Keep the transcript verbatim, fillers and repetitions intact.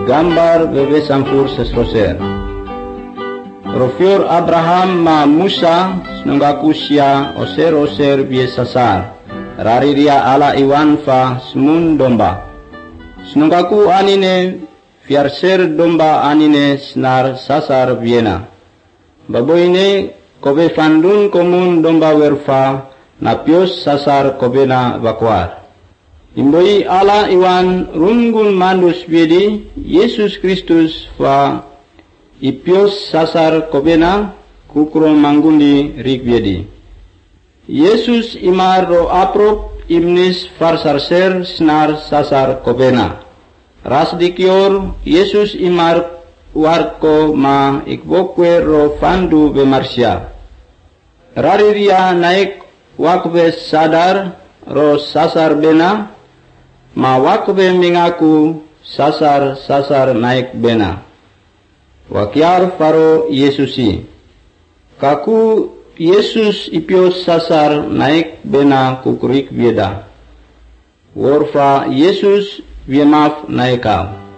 gambar bebe sampur sesroser. Rofior Abraham ma Musa snunggaku sia oser-oser bie sasar. Rari ria ala iwan fa semun domba. Snunggaku anine fiarser domba anine senar sasar biena. Baboine kobe fandun komun domba werfa napios sasar kobena bakwar. Imboi ala iwan rungun mandus biedi Yesus Kristus fa ipios sasar kobena kukro manggundi rik biedi. Yesus imar ro aprop imnis farsarser snar sasar kobena. Ras dikior Yesus imar warko ma ikbokwe ro fandu bemarsia. Rariria naik wakbe sadar ro sasar bena, ma wakbe mengaku sasar-sasar naik bena. Wakiar faro Yesusi. Kaku Yesus ipios sasar naik bena kukurik bieda. Warfa Yesus biemaf naikau.